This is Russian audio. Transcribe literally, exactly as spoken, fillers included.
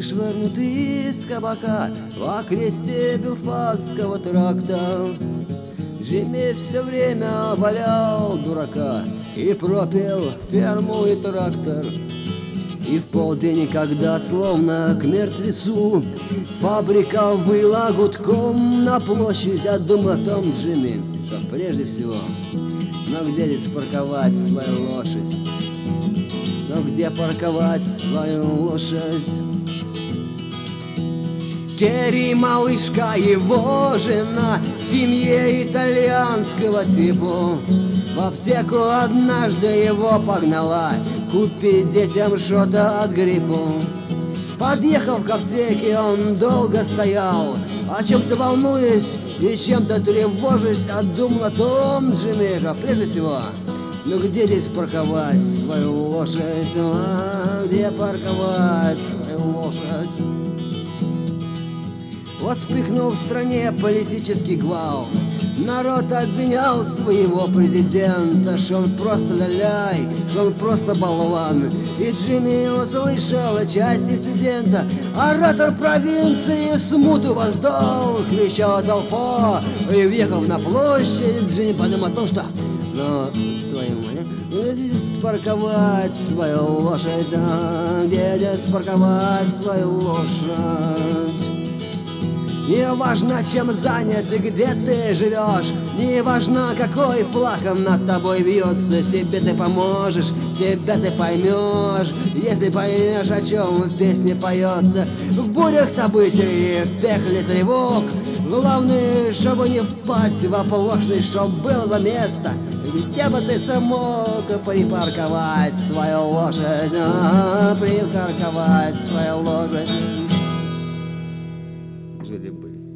вышвырнутый из кабака в окресте белфастского тракта. Джимми все время валял дурака и пропил ферму и трактор. И в полдень, когда словно к мертвецу фабрика выла гудком на площадь, я думал о том, Джимми, что прежде всего, но где здесь парковать свою лошадь? Но где парковать свою лошадь? Керри, малышка, его жена, в семье итальянского типа, в аптеку однажды его погнала купить детям что-то от гриппа. Подъехав к аптеке, он долго стоял, о чем-то волнуясь и чем-то тревожась, а думал о том, Джимми, что прежде всего, ну где здесь парковать свою лошадь? А где парковать свою лошадь? Вот вспыхнул в стране политический гвалт. Народ обвинял своего президента, что он просто ля-ляй, что он просто болван. И Джимми услышал часть инцидента. Оратор провинции смуту воздал, кричала толпа. И въехав на площадь, Джимми подумал о том, что ну, твою мать, где здесь парковать свою лошадь? А где здесь парковать свою лошадь? Не важно, чем занят и где ты живешь, не важно, какой флаг над тобой вьется. Себе ты поможешь, себя ты поймешь, если поймешь, о чем в песне поется. В бурях событий, в пекле тревог, главное, чтобы не впасть в оплошность, чтоб было бы место, где бы ты смог припарковать свою лошадь, а, припарковать свою лошадь. Жили-были.